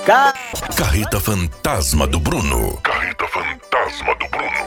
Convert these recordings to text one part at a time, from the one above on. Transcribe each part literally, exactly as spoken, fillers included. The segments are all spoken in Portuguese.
Ca... Carreta Fantasma do Bruno. Carreta Fantasma do Bruno.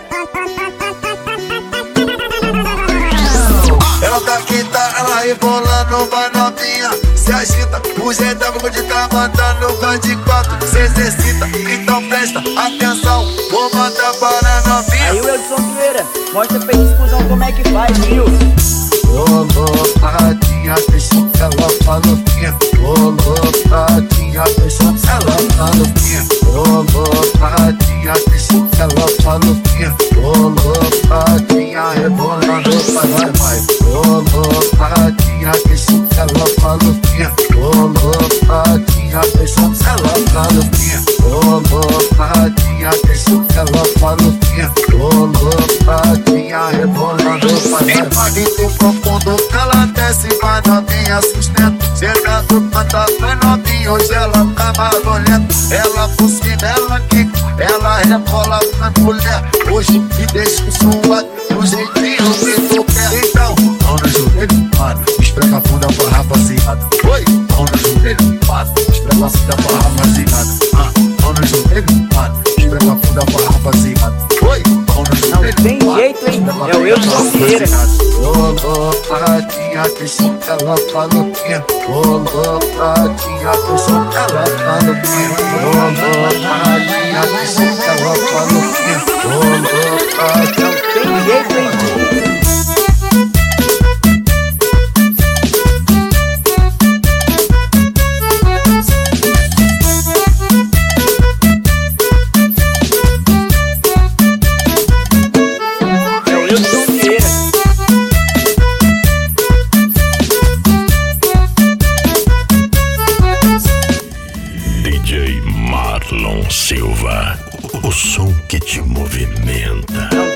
Ela tá quinta, ela rebolando, vai novinha, se agita, o jeitão de tá mandando, vai de quatro, se exercita, então presta atenção, vou mandar para a novinha. Aí o Edson Vieira, mostra pra esse cuzão como é que faz, viu? Ô loucadinha, deixa ela maluquinha. Ô loucadinha, deixa ela maluquinha. Ô loucadinha, deixa ela maluquinha. Ô loucadinha, rebolando, vai, vai, vai. Ô loucadinha, deixa ela maluquinha. Ô loucadinha, deixa ela maluquinha. Ô loucadinha, deixa ela maluquinha. Ô loucadinha, rebolando, vai, vai, vai. Profundo que ela desce, vai novinha, sustenta. Chegando pra tá novinha, hoje ela tá barulhenta. Ela funciona, ela quica, ela rebola pra mulher. Hoje me deixa suado, do jeitinho que tu quer. Então, mão no joelho, mano, esfrega a bunda pra rapaziada. Oi, mão no joelho, mano, esfrega a bunda pra rapaziada. Ah, mão no joelho, mano, esfrega a bunda pra rapaziada. Oi, mão no joelho. Não tem jeito, hein? É o Edson Vieira. Ô loucadinha, deixa ela maluquinha. Ô loucadinha, deixa ela maluquinha. Ô loucadinha, deixa ela maluquinha. Ô loucadinha. Não tem jeito, hein? É o Edson Vieira. D J Marlon Silva. O som que te movimenta.